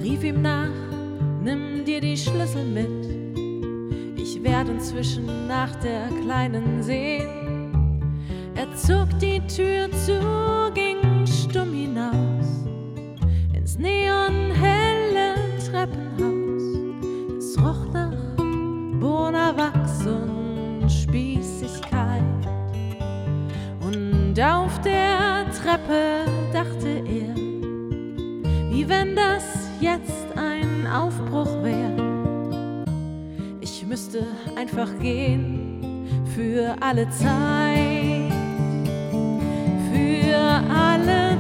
rief ihm nach, nimm dir die Schlüssel mit. Ich werd inzwischen nach der Kleinen sehen. Er zog die Tür zu, ging stumm hinaus ins neonhelle Treppenhaus. Es roch nach Bonawachs und Spießigkeit. Und auf der Treppe dachte er, wie wenn das jetzt ein Aufbruch wäre. Ich müsste einfach gehen für alle Zeit, für alle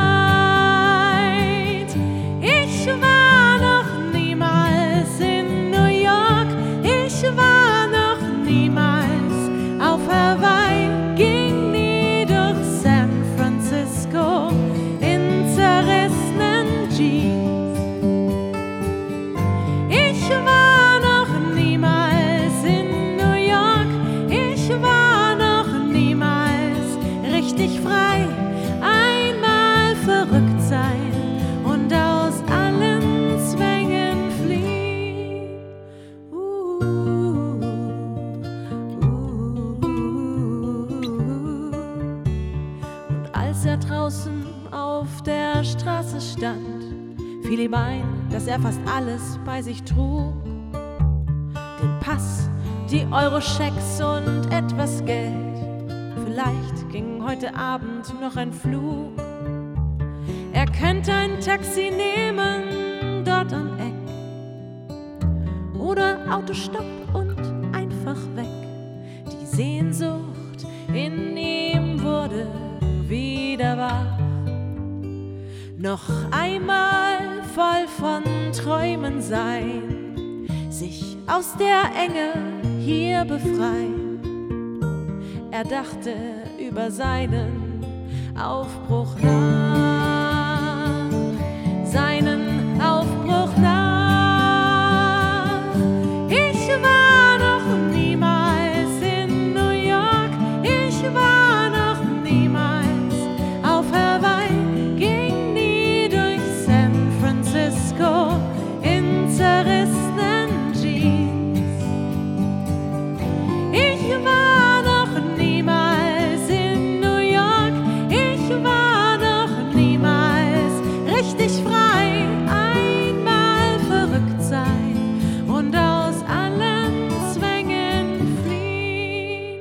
Zeit. Ich war noch niemals in New York, ich war noch niemals auf Hawaii, ging nie durch San Francisco in zerrissenen Jeans. Ich war noch niemals in New York, ich war noch niemals richtig frei. Einmal verrückt sein und aus allen Zwängen fliehen. Und als er draußen auf der Straße stand, fiel ihm ein, dass er fast alles bei sich trug. Den Pass, die Euroschecks und etwas Geld. Vielleicht ging heute Abend noch ein Flug. Er könnte ein Taxi nehmen, dort am Eck. Oder Autostopp und einfach weg. Die Sehnsucht in ihm wurde wieder wach. Noch einmal voll von Träumen sein, sich aus der Enge hier befreien. Er dachte über seinen Aufbruch nach, seinen Aufbruch nach. Ich war noch niemals in New York, ich war noch niemals auf Hawaii, ging nie durch San Francisco in zerrissenen Jeans. Ich war noch niemals in New York, ich war noch niemals richtig frei. Einmal verrückt sein und aus allen Zwängen fliehen.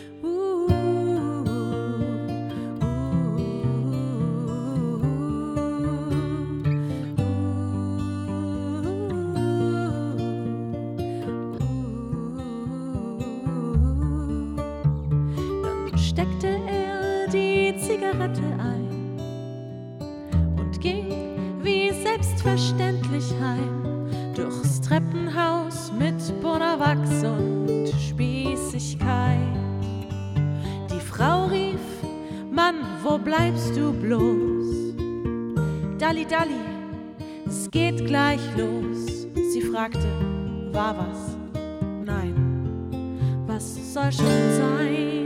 Dann steckte er die Zigarette ein und ging wie selbstverständlich heim durchs Treppenhaus mit Bonawachs und Spießigkeit. Die Frau rief, Mann, wo bleibst du bloß? Dalli, Dalli, es geht gleich los. Sie fragte, war was? Nein, was soll schon sein?